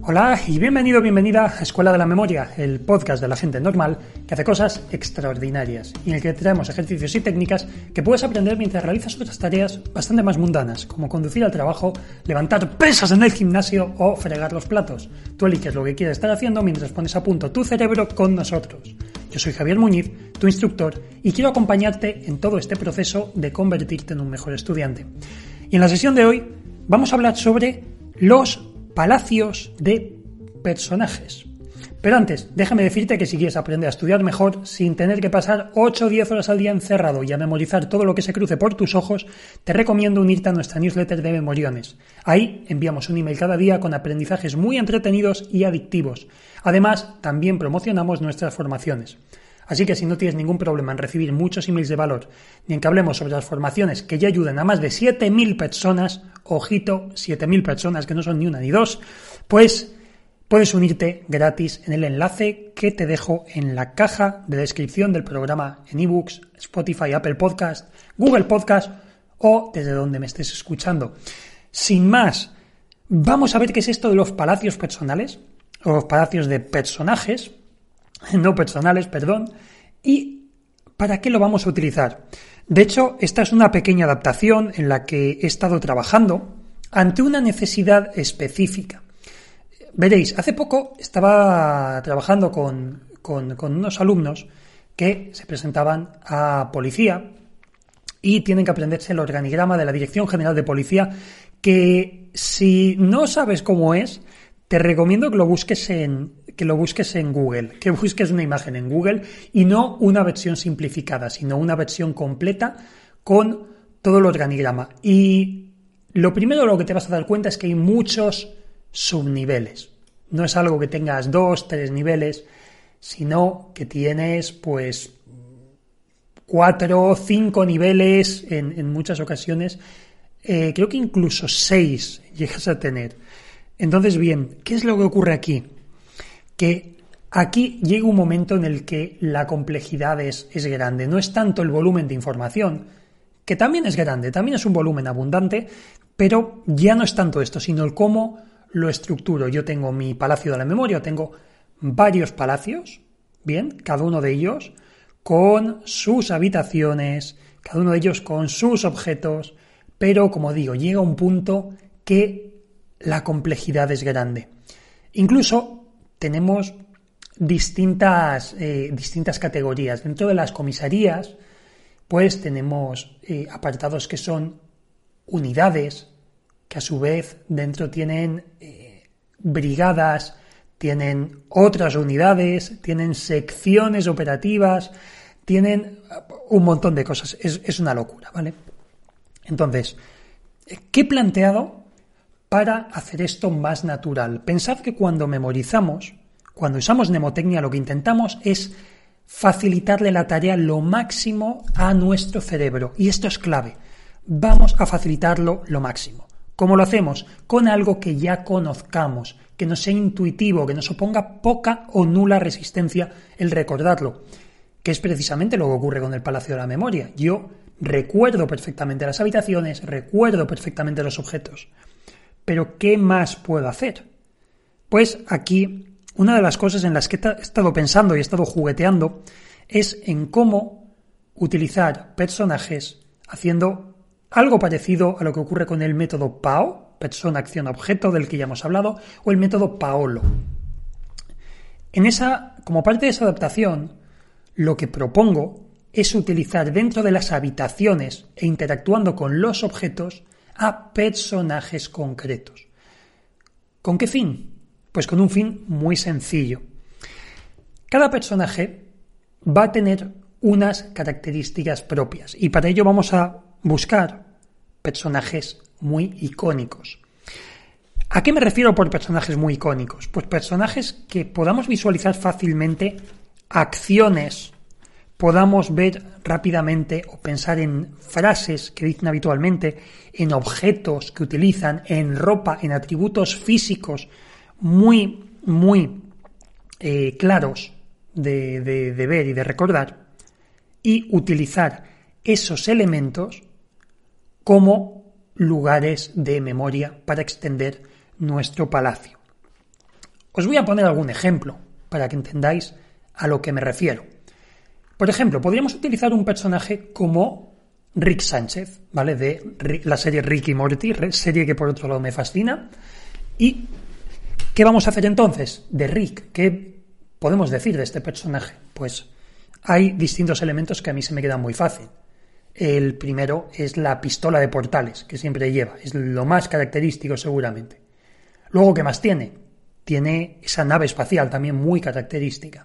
Hola y bienvenida a Escuela de la Memoria, el podcast de la gente normal que hace cosas extraordinarias y en el que traemos ejercicios y técnicas que puedes aprender mientras realizas otras tareas bastante más mundanas, como conducir al trabajo, levantar pesas en el gimnasio o fregar los platos. Tú eliges lo que quieres estar haciendo mientras pones a punto tu cerebro con nosotros. Yo soy Javier Muñiz, tu instructor, y quiero acompañarte en todo este proceso de convertirte en un mejor estudiante. Y en la sesión de hoy vamos a hablar sobre los palacios de personajes. Pero antes, déjame decirte que si quieres aprender a estudiar mejor sin tener que pasar 8 o 10 horas al día encerrado y a memorizar todo lo que se cruce por tus ojos, te recomiendo unirte a nuestra newsletter de Memoriones. Ahí enviamos un email cada día con aprendizajes muy entretenidos y adictivos. Además, también promocionamos nuestras formaciones. Así que si no tienes ningún problema en recibir muchos emails de valor, ni en que hablemos sobre las formaciones que ya ayudan a más de 7.000 personas, ojito, 7.000 personas que no son ni una ni dos, pues puedes unirte gratis en el enlace que te dejo en la caja de descripción del programa en ebooks, Spotify, Apple Podcast, Google Podcast o desde donde me estés escuchando. Sin más, vamos a ver qué es esto de los palacios personales, o los palacios de personajes, no personales, perdón, y para qué lo vamos a utilizar. De hecho, esta es una pequeña adaptación en la que he estado trabajando ante una necesidad específica. Veréis, hace poco estaba trabajando con unos alumnos que se presentaban a policía y tienen que aprenderse el organigrama de la Dirección General de Policía, que si no sabes cómo es, te recomiendo que lo busques en Google, que busques una imagen en Google y no una versión simplificada, sino una versión completa con todo el organigrama. Y lo primero lo que te vas a dar cuenta es que hay muchos subniveles. No es algo que tengas 2, 3 niveles, sino que tienes pues 4 o 5 niveles en muchas ocasiones. Creo que incluso 6 llegas a tener. Entonces, bien, ¿qué es lo que ocurre aquí? Que aquí llega un momento en el que la complejidad es grande. No es tanto el volumen de información, que también es grande, también es un volumen abundante, pero ya no es tanto esto, sino el cómo lo estructuro. Yo tengo mi palacio de la memoria, tengo varios palacios, bien, cada uno de ellos con sus habitaciones, cada uno de ellos con sus objetos, pero como digo, llega un punto que la complejidad es grande. Incluso tenemos distintas categorías. Dentro de las comisarías, pues tenemos apartados que son unidades, que a su vez dentro tienen brigadas, tienen otras unidades, tienen secciones operativas, tienen un montón de cosas. Es una locura, ¿vale? Entonces, ¿qué he planteado para hacer esto más natural? Pensad que cuando memorizamos, cuando usamos mnemotecnia, lo que intentamos es facilitarle la tarea lo máximo a nuestro cerebro. Y esto es clave. Vamos a facilitarlo lo máximo. ¿Cómo lo hacemos? Con algo que ya conozcamos, que nos sea intuitivo, que nos oponga poca o nula resistencia el recordarlo, que es precisamente lo que ocurre con el Palacio de la Memoria. Yo recuerdo perfectamente las habitaciones, recuerdo perfectamente los objetos. Pero ¿qué más puedo hacer? Pues aquí una de las cosas en las que he estado pensando y he estado jugueteando es en cómo utilizar personajes haciendo algo parecido a lo que ocurre con el método PAO, persona, acción, objeto, del que ya hemos hablado, o el método PAOLO. Como parte de esa adaptación, lo que propongo es utilizar dentro de las habitaciones e interactuando con los objetos a personajes concretos. ¿Con qué fin? Pues con un fin muy sencillo. Cada personaje va a tener unas características propias y para ello vamos a buscar personajes muy icónicos. ¿A qué me refiero por personajes muy icónicos? Pues personajes que podamos visualizar fácilmente acciones, podamos ver rápidamente o pensar en frases que dicen habitualmente, en objetos que utilizan, en ropa, en atributos físicos muy claros de ver y de recordar, y utilizar esos elementos como lugares de memoria para extender nuestro palacio. Os voy a poner algún ejemplo para que entendáis a lo que me refiero. Por ejemplo, podríamos utilizar un personaje como Rick Sánchez, ¿vale? De la serie Rick y Morty, serie que por otro lado me fascina. ¿Y qué vamos a hacer entonces de Rick? ¿Qué podemos decir de este personaje? Pues hay distintos elementos que a mí se me quedan muy fácil. El primero es la pistola de portales que siempre lleva, es lo más característico seguramente. Luego, ¿qué más tiene? Tiene esa nave espacial también muy característica.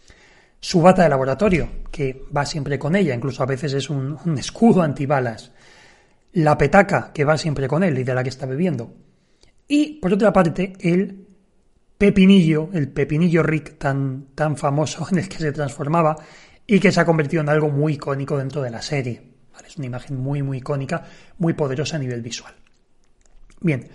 Su bata de laboratorio, que va siempre con ella, incluso a veces es un escudo antibalas. La petaca, que va siempre con él y de la que está bebiendo. Y, por otra parte, el pepinillo Rick tan famoso en el que se transformaba y que se ha convertido en algo muy icónico dentro de la serie. ¿Vale? Es una imagen muy, muy icónica, muy poderosa a nivel visual. Bien,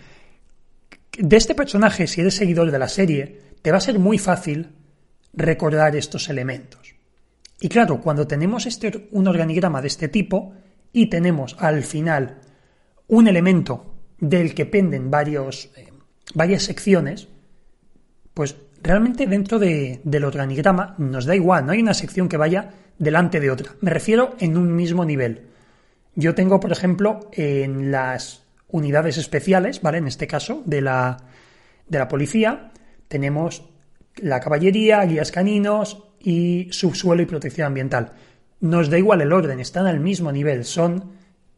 de este personaje, si eres seguidor de la serie, te va a ser muy fácil recordar estos elementos. Y claro, cuando tenemos un organigrama de este tipo y tenemos al final un elemento del que penden varias secciones, pues realmente dentro del organigrama nos da igual, no hay una sección que vaya delante de otra. Me refiero en un mismo nivel. Yo tengo, por ejemplo, en las unidades especiales, ¿vale? En este caso, de la policía, tenemos la caballería, guías caninos y subsuelo y protección ambiental. Nos da igual el orden, están al mismo nivel, son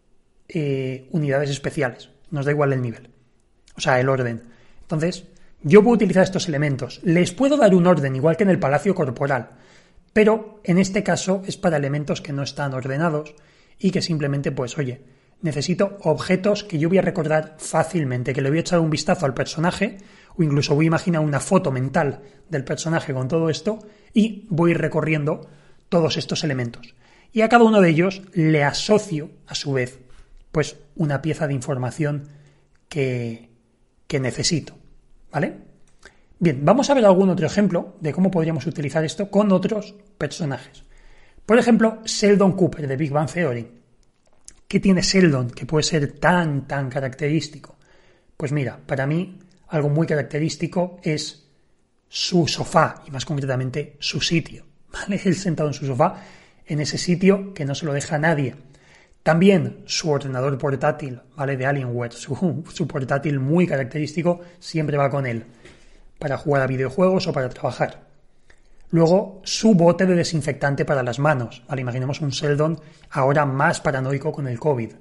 unidades especiales, nos da igual el nivel, o sea, el orden. Entonces, yo puedo utilizar estos elementos, les puedo dar un orden, igual que en el palacio corporal, pero en este caso es para elementos que no están ordenados y que simplemente, pues, oye, necesito objetos que yo voy a recordar fácilmente, que le voy a echar un vistazo al personaje, o incluso voy a imaginar una foto mental del personaje con todo esto y voy recorriendo todos estos elementos. Y a cada uno de ellos le asocio, a su vez, pues una pieza de información que necesito, ¿vale? Bien, vamos a ver algún otro ejemplo de cómo podríamos utilizar esto con otros personajes. Por ejemplo, Sheldon Cooper de Big Bang Theory. ¿Qué tiene Sheldon que puede ser tan característico? Pues mira, para mí algo muy característico es su sofá y más concretamente su sitio, ¿vale? Él sentado en su sofá, en ese sitio que no se lo deja a nadie. También su ordenador portátil, ¿vale? De Alienware, su portátil muy característico, siempre va con él para jugar a videojuegos o para trabajar. Luego, su bote de desinfectante para las manos, ¿vale? Imaginemos un Sheldon ahora más paranoico con el COVID.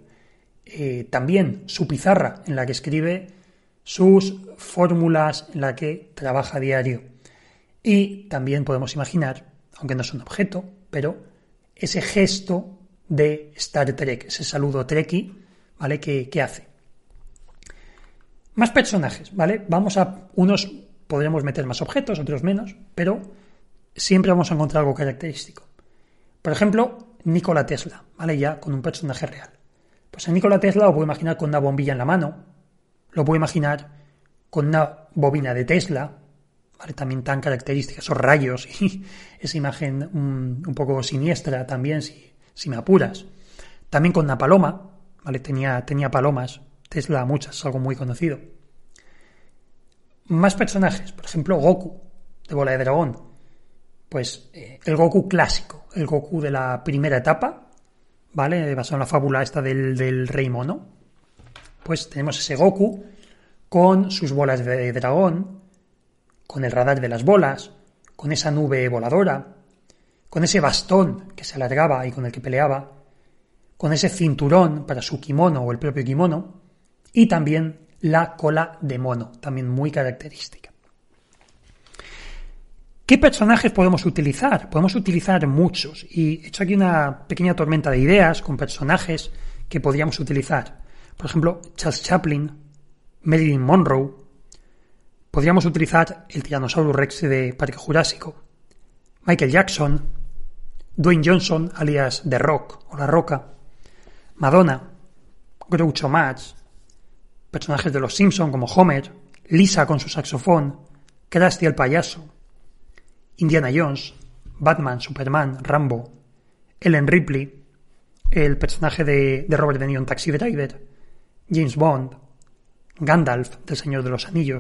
También su pizarra en la que escribe sus fórmulas, en la que trabaja a diario. Y también podemos imaginar, aunque no es un objeto, pero ese gesto de Star Trek, ese saludo trekkie, ¿vale? que hace. Más personajes, ¿vale? Unos podremos meter más objetos, otros menos, pero siempre vamos a encontrar algo característico. Por ejemplo, Nikola Tesla, ¿vale? Ya con un personaje real. Pues a Nikola Tesla lo puedo imaginar con una bombilla en la mano, lo puedo imaginar con una bobina de Tesla, ¿vale? También tan característica, esos rayos y esa imagen un poco siniestra también, si me apuras. También con una paloma, ¿vale? Tenía palomas, Tesla muchas, es algo muy conocido. Más personajes, por ejemplo, Goku, de Bola de Dragón. Pues el Goku clásico, el Goku de la primera etapa, ¿vale? Basado en la fábula esta del Rey Mono. Pues tenemos ese Goku con sus bolas de dragón, con el radar de las bolas, con esa nube voladora, con ese bastón que se alargaba y con el que peleaba, con ese cinturón para su kimono o el propio kimono, y también la cola de mono, también muy característica. ¿Qué personajes podemos utilizar? Podemos utilizar muchos, y he hecho aquí una pequeña tormenta de ideas con personajes que podríamos utilizar. Por ejemplo, Charles Chaplin, Marilyn Monroe. Podríamos utilizar el Tyrannosaurus Rex de Parque Jurásico, Michael Jackson, Dwayne Johnson, alias The Rock o La Roca, Madonna, Groucho Marx, personajes de Los Simpson como Homer, Lisa con su saxofón, Krusty el payaso, Indiana Jones, Batman, Superman, Rambo, Ellen Ripley, el personaje de Robert De Niro en Taxi Driver, James Bond, Gandalf del Señor de los Anillos,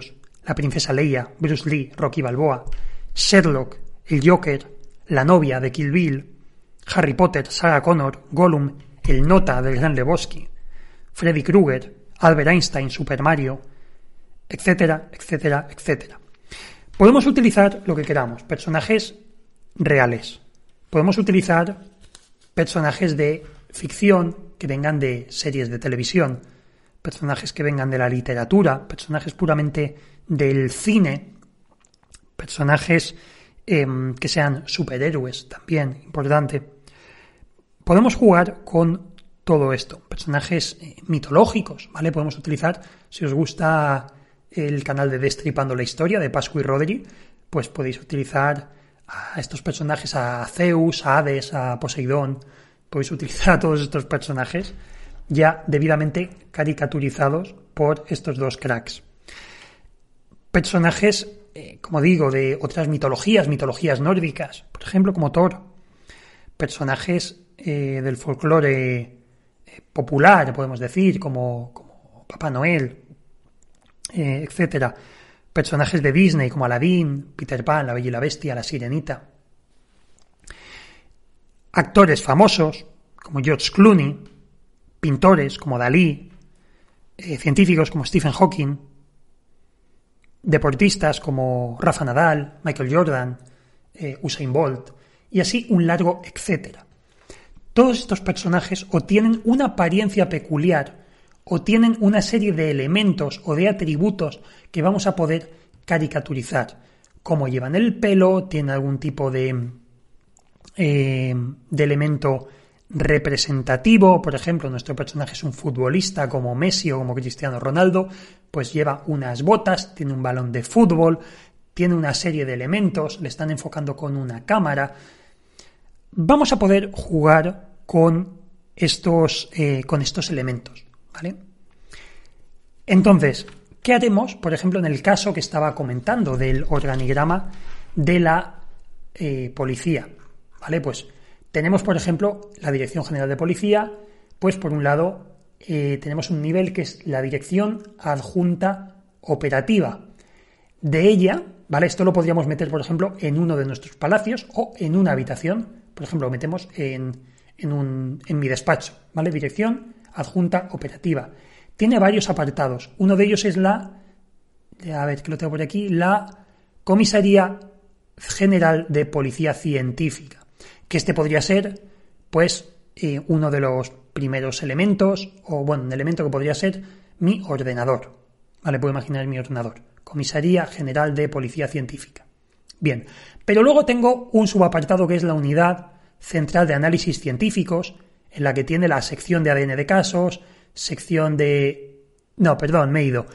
la princesa Leia, Bruce Lee, Rocky Balboa, Sherlock, el Joker, la novia de Kill Bill, Harry Potter, Sarah Connor, Gollum, el Nota del Gran Lebowski, Freddy Krueger, Albert Einstein, Super Mario, etcétera, etcétera, etcétera. Podemos utilizar lo que queramos, personajes reales. Podemos utilizar personajes de ficción que vengan de series de televisión, personajes que vengan de la literatura, personajes puramente del cine, personajes que sean superhéroes también, importante. Podemos jugar con todo esto, personajes mitológicos, ¿vale? Podemos utilizar, si os gusta el canal de Destripando la Historia de Pascu y Rodri, pues podéis utilizar a estos personajes, a Zeus, a Hades, a Poseidón, podéis utilizar a todos estos personajes ya debidamente caricaturizados por estos dos cracks. Personajes, como digo, de otras mitologías nórdicas, por ejemplo, como Thor. Personajes del folclore popular, podemos decir, como Papá Noel, etcétera. Personajes de Disney, como Aladdin, Peter Pan, La Bella y la Bestia, La Sirenita. Actores famosos, como George Clooney. Pintores, como Dalí. Científicos, como Stephen Hawking. Deportistas, como Rafa Nadal, Michael Jordan, Usain Bolt, y así un largo etcétera. Todos estos personajes o tienen una apariencia peculiar o tienen una serie de elementos o de atributos que vamos a poder caricaturizar. Como llevan el pelo, tienen algún tipo de elemento representativo. Por ejemplo, nuestro personaje es un futbolista como Messi o como Cristiano Ronaldo, pues lleva unas botas, tiene un balón de fútbol, tiene una serie de elementos, le están enfocando con una cámara. Vamos a poder jugar con estos elementos, ¿vale? Entonces, ¿qué haremos, por ejemplo, en el caso que estaba comentando del organigrama de la policía? ¿Vale? Pues tenemos, por ejemplo, la Dirección General de Policía, pues por un lado tenemos un nivel que es la Dirección Adjunta Operativa. De ella, ¿vale? Esto lo podríamos meter, por ejemplo, en uno de nuestros palacios o en una habitación. Por ejemplo, lo metemos en mi despacho, ¿vale? Dirección Adjunta Operativa. Tiene varios apartados. Uno de ellos es la Comisaría General de Policía Científica, que este podría ser, pues, uno de los primeros elementos, o bueno, un elemento que podría ser mi ordenador, ¿vale? Puedo imaginar mi ordenador. Comisaría General de Policía Científica. Bien, pero luego tengo un subapartado que es la Unidad Central de Análisis Científicos, en la que tiene la sección de ADN de casos, sección de... No, perdón, me he ido.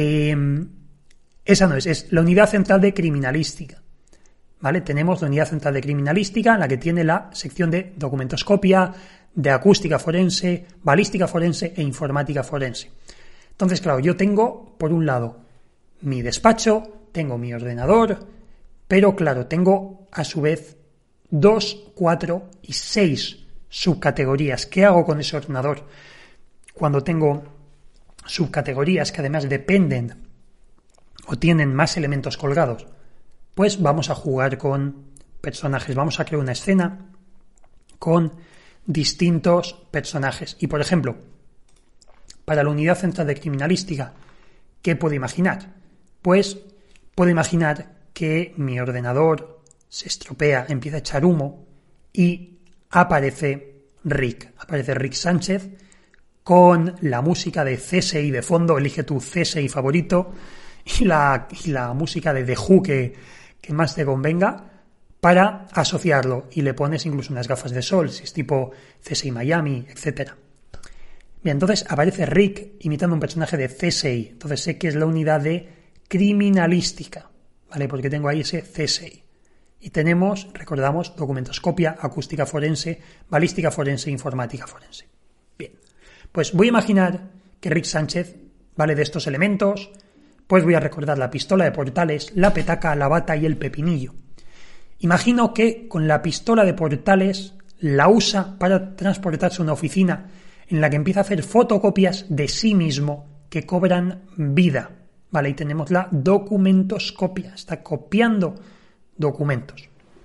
Esa no es la Unidad Central de Criminalística. ¿Vale? Tenemos la Unidad Central de Criminalística, en la que tiene la sección de documentoscopia, de acústica forense, balística forense e informática forense. Entonces, claro, yo tengo, por un lado, mi despacho, tengo mi ordenador, pero claro, tengo a su vez 2, 4 y 6 subcategorías. ¿Qué hago con ese ordenador? Cuando tengo subcategorías que además dependen o tienen más elementos colgados, pues vamos a jugar con personajes, vamos a crear una escena con distintos personajes. Y por ejemplo, para la Unidad Central de Criminalística, ¿qué puedo imaginar? Pues puedo imaginar que mi ordenador se estropea, empieza a echar humo y aparece Rick Sánchez con la música de CSI de fondo, elige tu CSI favorito y la música de The Who que más te convenga para asociarlo, y le pones incluso unas gafas de sol, si es tipo CSI Miami, etc. Bien, entonces aparece Rick imitando un personaje de CSI, entonces sé que es la unidad de criminalística, ¿vale? Porque tengo ahí ese CSI. Y tenemos, recordamos, documentoscopia, acústica forense, balística forense, informática forense. Bien, pues voy a imaginar que Rick Sánchez, ¿vale? De estos elementos, pues voy a recordar la pistola de portales, la petaca, la bata y el pepinillo. Imagino que con la pistola de portales la usa para transportarse a una oficina en la que empieza a hacer fotocopias de sí mismo que cobran vida, ¿vale? Y tenemos la documentoscopia, está copiando documentos.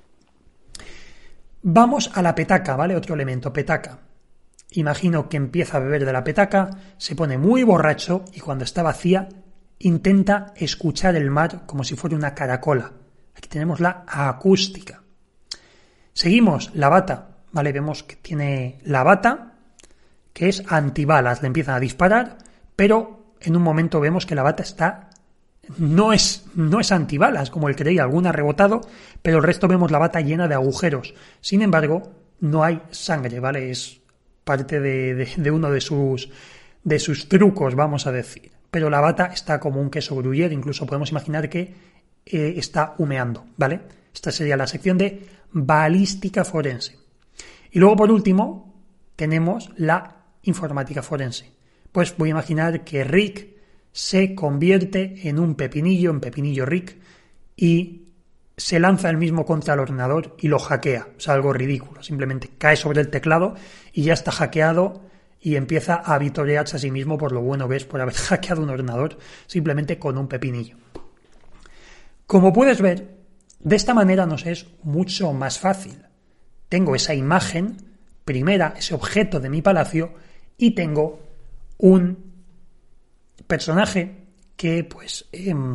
Vamos a la petaca, ¿vale? Otro elemento, petaca. Imagino que empieza a beber de la petaca, se pone muy borracho y cuando está vacía intenta escuchar el mar como si fuera una caracola. Aquí tenemos la acústica. Seguimos, la bata, ¿vale? Vemos que tiene la bata, que es antibalas, le empiezan a disparar, pero en un momento vemos que la bata no es antibalas, como él creía, alguna ha rebotado, pero el resto vemos la bata llena de agujeros. Sin embargo, no hay sangre, ¿vale? Es parte de uno de sus trucos, vamos a decir. Pero la bata está como un queso gruyere, incluso podemos imaginar que está humeando, ¿vale? Esta sería la sección de balística forense. Y luego, por último, tenemos la informática forense. Pues voy a imaginar que Rick se convierte en un pepinillo, en Pepinillo Rick, y se lanza él mismo contra el ordenador y lo hackea. O sea, algo ridículo. Simplemente cae sobre el teclado y ya está hackeado y empieza a vitorearse a sí mismo por lo bueno que es por haber hackeado un ordenador simplemente con un pepinillo. Como puedes ver, de esta manera nos es mucho más fácil. Tengo esa imagen primera, ese objeto de mi palacio, y tengo un personaje que pues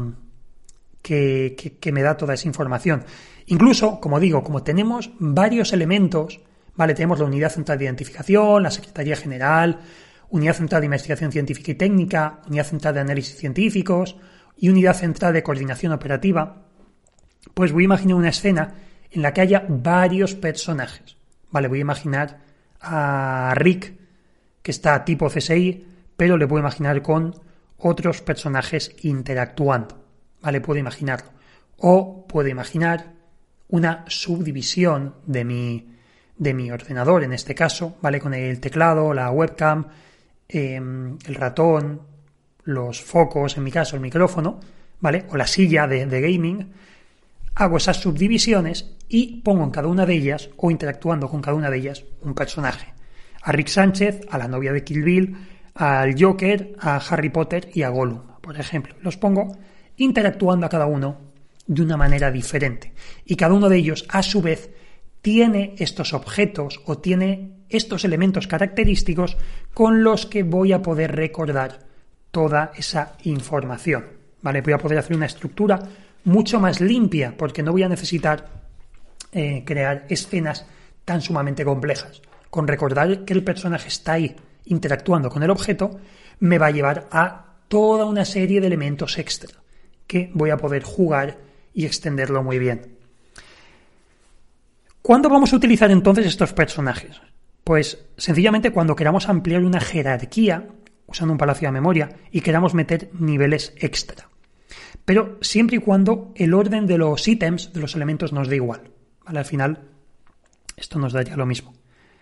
que me da toda esa información. Incluso, como digo, como tenemos varios elementos, ¿vale? Tenemos la Unidad Central de Identificación, la Secretaría General, Unidad Central de Investigación Científica y Técnica, Unidad Central de Análisis Científicos y Unidad Central de Coordinación Operativa, pues voy a imaginar una escena en la que haya varios personajes, ¿vale? Voy a imaginar a Rick, que está tipo CSI, pero le puedo imaginar con otros personajes interactuando, ¿vale? Puedo imaginarlo. O puedo imaginar una subdivisión de mi ordenador, en este caso, ¿vale? Con el teclado, la webcam, el ratón, los focos, en mi caso el micrófono, ¿vale? O la silla de gaming. Hago esas subdivisiones y pongo en cada una de ellas, o interactuando con cada una de ellas, un personaje. A Rick Sánchez, a la novia de Kill Bill, al Joker, a Harry Potter y a Gollum, por ejemplo. Los pongo interactuando a cada uno de una manera diferente. Y cada uno de ellos, a su vez, tiene estos objetos o tiene estos elementos característicos con los que voy a poder recordar toda esa información, ¿vale? Voy a poder hacer una estructura mucho más limpia porque no voy a necesitar crear escenas tan sumamente complejas. Con recordar que el personaje está ahí interactuando con el objeto, me va a llevar a toda una serie de elementos extra que voy a poder jugar y extenderlo muy bien. ¿Cuándo vamos a utilizar entonces estos personajes? Pues sencillamente cuando queramos ampliar una jerarquía usando un palacio de memoria y queramos meter niveles extra. Pero siempre y cuando el orden de los ítems, de los elementos, nos dé igual, ¿vale? Al final, esto nos daría lo mismo.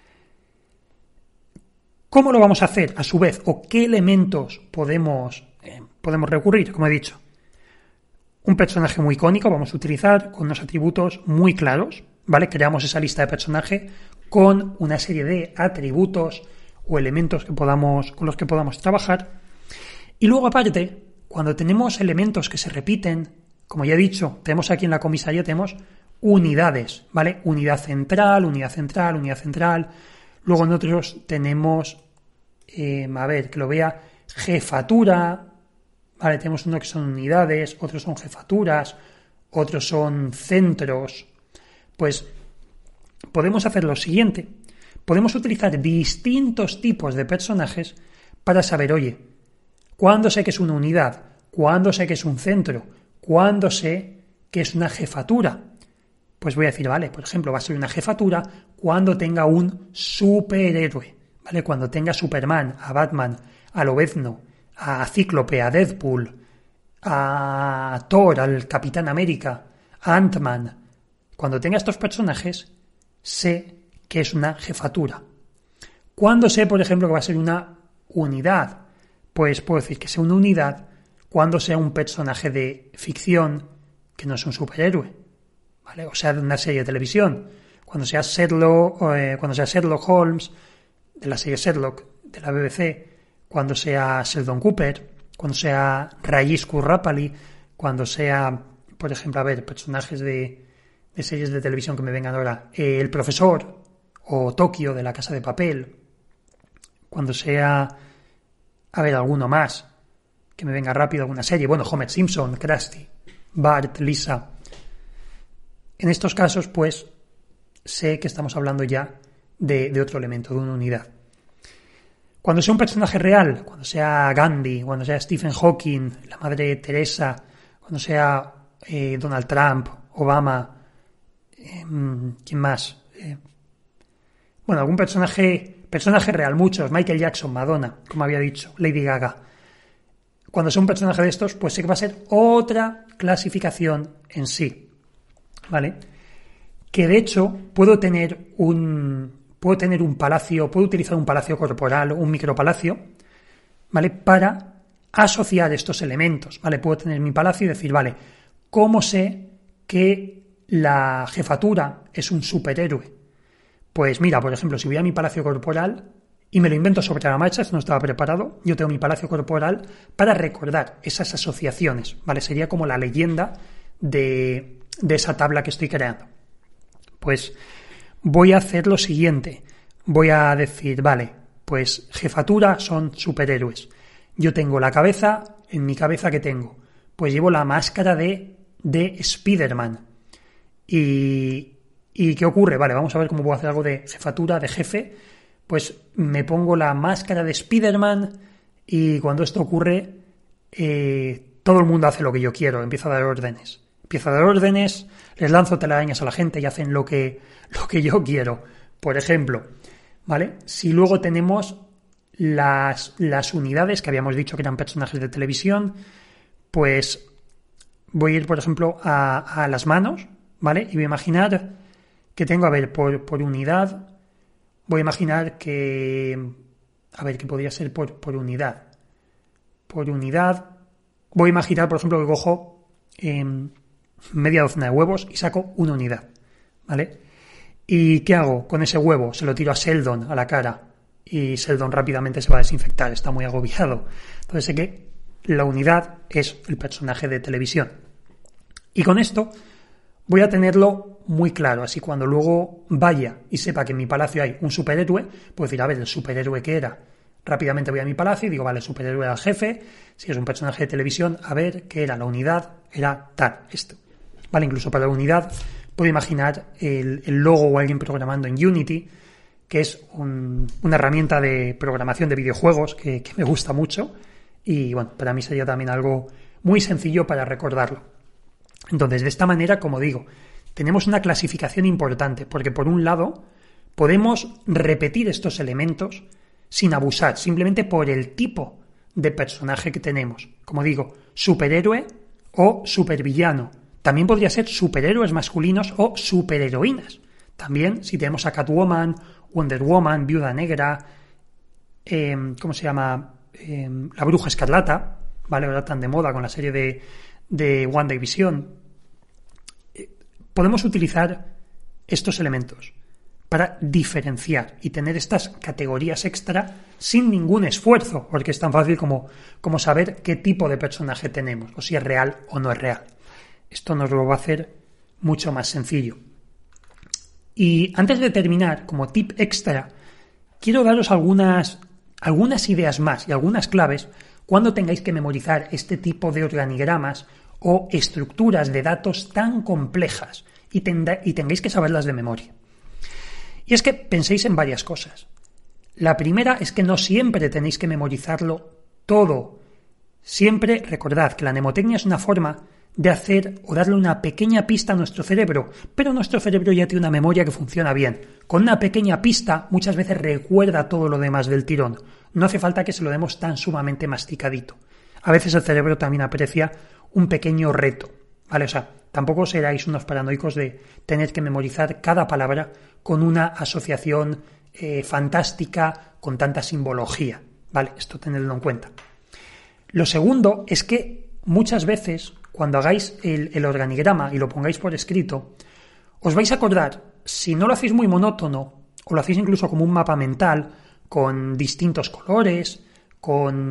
¿Cómo lo vamos a hacer, a su vez? ¿O qué elementos podemos recurrir? Como he dicho, un personaje muy icónico vamos a utilizar con unos atributos muy claros, ¿vale? Creamos esa lista de personaje con una serie de atributos o elementos con los que podamos trabajar. Y luego, aparte, cuando tenemos elementos que se repiten, como ya he dicho, tenemos aquí en la comisaría, tenemos unidades, ¿vale? Unidad central, unidad central, unidad central. Luego nosotros tenemos, que lo vea, jefatura, ¿vale? Tenemos uno que son unidades, otros son jefaturas, otros son centros. Pues podemos hacer lo siguiente. Podemos utilizar distintos tipos de personajes para saber, oye, ¿cuándo sé que es una unidad? ¿Cuándo sé que es un centro? ¿Cuándo sé que es una jefatura? Pues voy a decir, vale, por ejemplo, va a ser una jefatura cuando tenga un superhéroe, ¿vale? Cuando tenga a Superman, a Batman, a Lobezno, a Cíclope, a Deadpool, a Thor, al Capitán América, a Ant-Man. Cuando tenga estos personajes, sé que es una jefatura. ¿Cuándo sé, por ejemplo, que va a ser una unidad? Pues puedo decir que sea una unidad cuando sea un personaje de ficción que no es un superhéroe, ¿vale? O sea, de una serie de televisión. Cuando sea Sherlock Holmes, de la serie Sherlock, de la BBC, cuando sea Sheldon Cooper, cuando sea Rajesh Kurrapali, cuando sea, por ejemplo, personajes de series de televisión que me vengan ahora, El Profesor o Tokio de La Casa de Papel, cuando sea, alguno más que me venga rápido, alguna serie, bueno, Homer Simpson, Krusty, Bart, Lisa. En estos casos, pues, sé que estamos hablando ya de otro elemento, de una unidad. Cuando sea un personaje real, cuando sea Gandhi, cuando sea Stephen Hawking, la Madre Teresa, cuando sea Donald Trump, Obama, ¿quién más? Algún personaje real, muchos, Michael Jackson, Madonna, como había dicho, Lady Gaga. Cuando sea un personaje de estos, pues sí que va a ser otra clasificación en sí, ¿vale? Que de hecho puedo tener un palacio, puedo utilizar un palacio corporal, un micropalacio, ¿vale? Para asociar estos elementos, ¿vale? Puedo tener mi palacio y decir, vale, ¿cómo sé que la jefatura es un superhéroe? Pues mira, por ejemplo, si voy a mi palacio corporal y me lo invento sobre la marcha, esto no estaba preparado, yo tengo mi palacio corporal para recordar esas asociaciones, ¿vale? Sería como la leyenda de esa tabla que estoy creando. Pues voy a hacer lo siguiente, voy a decir, vale, pues jefatura son superhéroes. Yo tengo la cabeza, en mi cabeza ¿qué tengo? Pues llevo la máscara de Spider-Man. ¿Y qué ocurre? Vale, vamos a ver cómo puedo hacer algo de jefatura, de jefe. Pues me pongo la máscara de Spider-Man y cuando esto ocurre, todo el mundo hace lo que yo quiero, empiezo a dar órdenes. Les lanzo telarañas a la gente y hacen lo que yo quiero. Por ejemplo, ¿vale? Si luego tenemos las unidades que habíamos dicho que eran personajes de televisión, pues voy a ir, por ejemplo, a las manos, ¿vale? Y voy a imaginar que tengo, por unidad, voy a imaginar que, ¿qué podría ser por unidad? Por unidad, voy a imaginar, por ejemplo, que cojo media docena de huevos y saco una unidad, ¿vale? ¿Y qué hago con ese huevo? Se lo tiro a Sheldon a la cara y Sheldon rápidamente se va a desinfectar, está muy agobiado. Entonces sé que la unidad es el personaje de televisión. Y con esto voy a tenerlo muy claro, así cuando luego vaya y sepa que en mi palacio hay un superhéroe, puedo decir, el superhéroe que era. Rápidamente voy a mi palacio y digo, vale, el superhéroe era el jefe, si es un personaje de televisión, qué era la unidad, era tal, esto. Vale, incluso para la unidad puedo imaginar el logo o alguien programando en Unity, que es una herramienta de programación de videojuegos que me gusta mucho y bueno, para mí sería también algo muy sencillo para recordarlo. Entonces, de esta manera, como digo, tenemos una clasificación importante, porque por un lado podemos repetir estos elementos sin abusar, simplemente por el tipo de personaje que tenemos. Como digo, superhéroe o supervillano. También podría ser superhéroes masculinos o superheroínas. También, si tenemos a Catwoman, Wonder Woman, Viuda Negra, La Bruja Escarlata, ¿vale? Ahora tan de moda con la serie de WandaVision. Podemos utilizar estos elementos para diferenciar y tener estas categorías extra sin ningún esfuerzo, porque es tan fácil como saber qué tipo de personaje tenemos, o si es real o no es real. Esto nos lo va a hacer mucho más sencillo. Y antes de terminar, como tip extra, quiero daros algunas ideas más y algunas claves cuando tengáis que memorizar este tipo de organigramas o estructuras de datos tan complejas y tengáis que saberlas de memoria. Y es que penséis en varias cosas. La primera es que no siempre tenéis que memorizarlo todo. Siempre recordad que la mnemotecnia es una forma de hacer o darle una pequeña pista a nuestro cerebro, pero nuestro cerebro ya tiene una memoria que funciona bien. Con una pequeña pista muchas veces recuerda todo lo demás del tirón. No hace falta que se lo demos tan sumamente masticadito. A veces el cerebro también aprecia un pequeño reto, ¿vale? O sea, tampoco seráis unos paranoicos de tener que memorizar cada palabra con una asociación fantástica, con tanta simbología, ¿vale? Esto tenedlo en cuenta. Lo segundo es que muchas veces, cuando hagáis el organigrama y lo pongáis por escrito, os vais a acordar, si no lo hacéis muy monótono, o lo hacéis incluso como un mapa mental, con distintos colores, con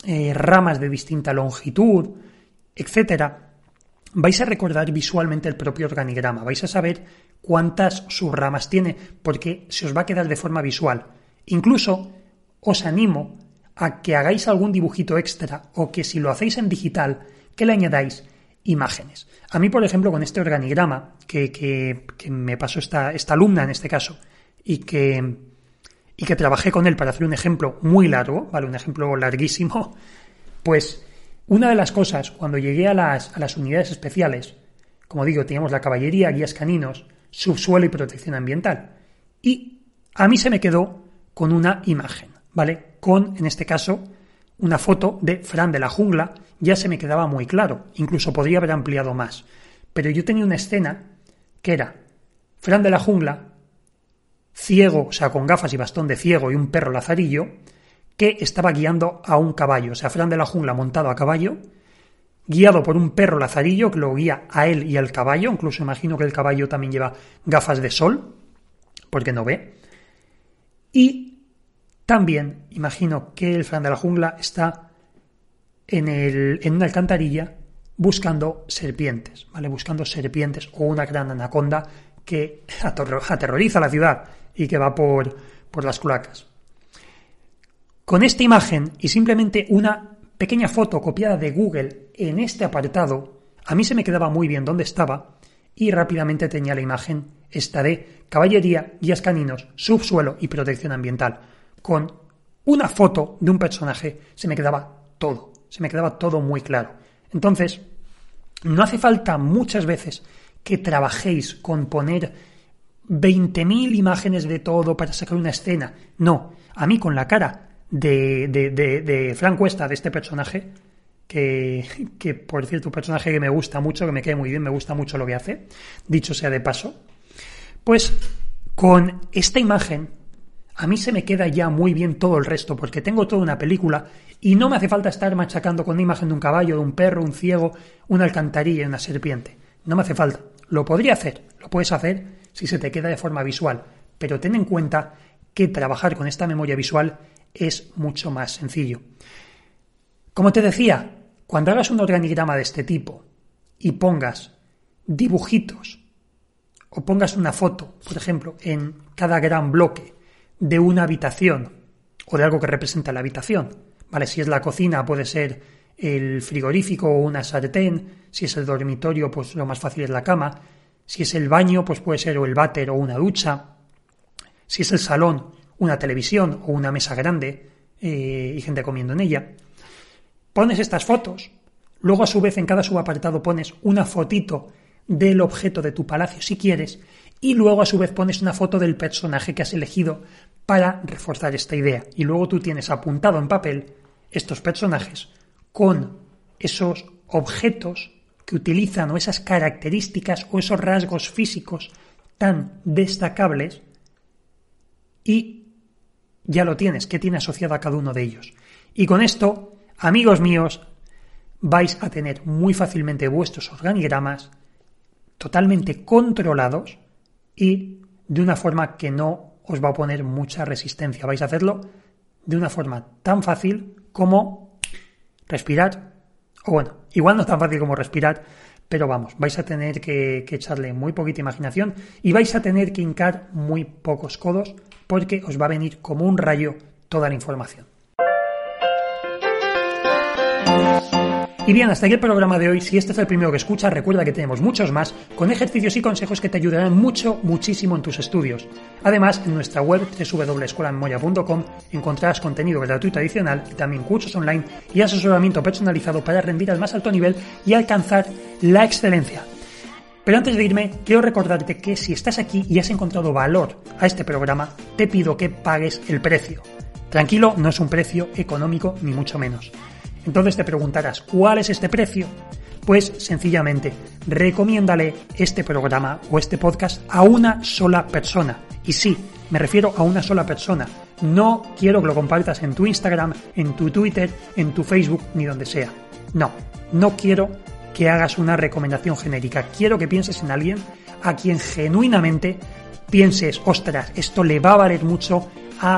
ramas de distinta longitud, etcétera, vais a recordar visualmente el propio organigrama, vais a saber cuántas subramas tiene, porque se os va a quedar de forma visual. Incluso os animo a que hagáis algún dibujito extra o que si lo hacéis en digital, que le añadáis imágenes. A mí, por ejemplo, con este organigrama que me pasó esta alumna en este caso y que trabajé con él para hacer un ejemplo muy largo, ¿vale? Un ejemplo larguísimo, pues una de las cosas, cuando llegué a las unidades especiales, como digo, teníamos la caballería, guías caninos, subsuelo y protección ambiental. Y a mí se me quedó con una imagen, ¿vale? Con, en este caso, una foto de Fran de la jungla, ya se me quedaba muy claro, incluso podría haber ampliado más. Pero yo tenía una escena que era Fran de la jungla, ciego, o sea, con gafas y bastón de ciego y un perro lazarillo, que estaba guiando a un caballo. O sea, Fran de la jungla montado a caballo, guiado por un perro lazarillo que lo guía a él y al caballo. Incluso imagino que el caballo también lleva gafas de sol, porque no ve. Y también imagino que el Fran de la jungla está en una alcantarilla buscando serpientes, ¿vale? Buscando serpientes o una gran anaconda que aterroriza la ciudad y que va por las cloacas. Con esta imagen y simplemente una pequeña foto copiada de Google en este apartado, a mí se me quedaba muy bien dónde estaba y rápidamente tenía la imagen esta de caballería, guías caninos, subsuelo y protección ambiental. Con una foto de un personaje se me quedaba todo muy claro. Entonces, no hace falta muchas veces que trabajéis con poner 20.000 imágenes de todo para sacar una escena. No, a mí con la cara de Fran Cuesta, de este personaje, que por cierto, un personaje que me gusta mucho, que me cae muy bien, me gusta mucho lo que hace, dicho sea de paso, pues con esta imagen a mí se me queda ya muy bien todo el resto, porque tengo toda una película y no me hace falta estar machacando con una imagen de un caballo, de un perro, un ciego, una alcantarilla y una serpiente. No me hace falta. Lo podría hacer, lo puedes hacer si se te queda de forma visual, pero ten en cuenta que trabajar con esta memoria visual es mucho más sencillo. Como te decía, cuando hagas un organigrama de este tipo y pongas dibujitos o pongas una foto, por ejemplo, en cada gran bloque de una habitación o de algo que representa la habitación, ¿vale? Si es la cocina puede ser el frigorífico o una sartén, si es el dormitorio pues lo más fácil es la cama, si es el baño pues puede ser o el váter o una ducha, si es el salón una televisión o una mesa grande y gente comiendo en ella. Pones estas fotos, luego a su vez en cada subapartado pones una fotito del objeto de tu palacio si quieres y luego a su vez pones una foto del personaje que has elegido para reforzar esta idea y luego tú tienes apuntado en papel estos personajes con esos objetos que utilizan o esas características o esos rasgos físicos tan destacables y ya lo tienes, ¿qué tiene asociado a cada uno de ellos? Y con esto, amigos míos, vais a tener muy fácilmente vuestros organigramas totalmente controlados y de una forma que no os va a poner mucha resistencia. Vais a hacerlo de una forma tan fácil como respirar, o bueno, igual no tan fácil como respirar, pero vamos, vais a tener que echarle muy poquita imaginación y vais a tener que hincar muy pocos codos porque os va a venir como un rayo toda la información. Y bien, hasta aquí el programa de hoy. Si este es el primero que escuchas, recuerda que tenemos muchos más con ejercicios y consejos que te ayudarán muchísimo en tus estudios. Además, en nuestra web www.escuelamemoria.com encontrarás contenido gratuito adicional y también cursos online y asesoramiento personalizado para rendir al más alto nivel y alcanzar la excelencia. Pero antes de irme, quiero recordarte que si estás aquí y has encontrado valor a este programa, te pido que pagues el precio. Tranquilo, no es un precio económico ni mucho menos. Entonces te preguntarás, ¿cuál es este precio? Pues sencillamente, recomiéndale este programa o este podcast a una sola persona. Y sí, me refiero a una sola persona. No quiero que lo compartas en tu Instagram, en tu Twitter, en tu Facebook, ni donde sea. No quiero que hagas una recomendación genérica. Quiero que pienses en alguien a quien genuinamente pienses, ostras, esto le va a valer mucho a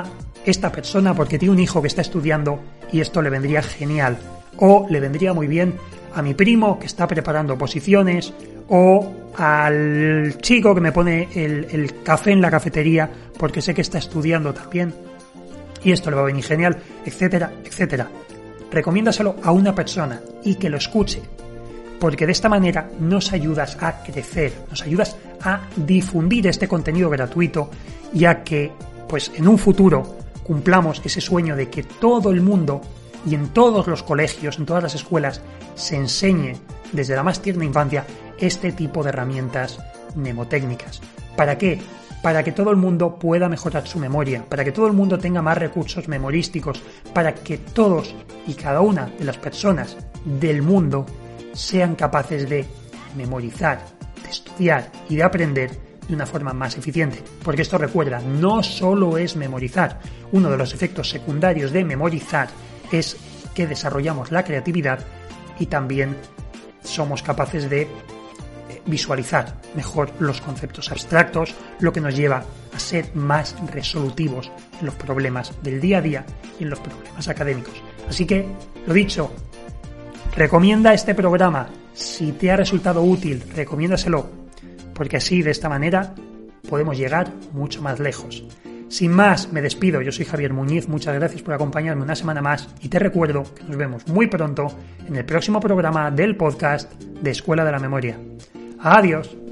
esta persona porque tiene un hijo que está estudiando y esto le vendría genial, o le vendría muy bien a mi primo que está preparando oposiciones, o al chico que me pone el café en la cafetería porque sé que está estudiando también y esto le va a venir genial, etcétera, etcétera. Recomiéndaselo a una persona y que lo escuche, porque de esta manera nos ayudas a crecer, nos ayudas a difundir este contenido gratuito y a que, pues, en un futuro cumplamos ese sueño de que todo el mundo y en todos los colegios, en todas las escuelas, se enseñe desde la más tierna infancia este tipo de herramientas mnemotécnicas. ¿Para qué? Para que todo el mundo pueda mejorar su memoria, para que todo el mundo tenga más recursos memorísticos, para que todos y cada una de las personas del mundo sean capaces de memorizar, de estudiar y de aprender de una forma más eficiente. Porque esto, recuerda, no solo es memorizar. Uno de los efectos secundarios de memorizar es que desarrollamos la creatividad y también somos capaces de visualizar mejor los conceptos abstractos, lo que nos lleva a ser más resolutivos en los problemas del día a día y en los problemas académicos. Así que, lo dicho, recomienda este programa. Si te ha resultado útil, recomiéndaselo, porque así, de esta manera, podemos llegar mucho más lejos. Sin más, me despido. Yo soy Javier Muñiz, muchas gracias por acompañarme una semana más y te recuerdo que nos vemos muy pronto en el próximo programa del podcast de Escuela de la Memoria. Adiós.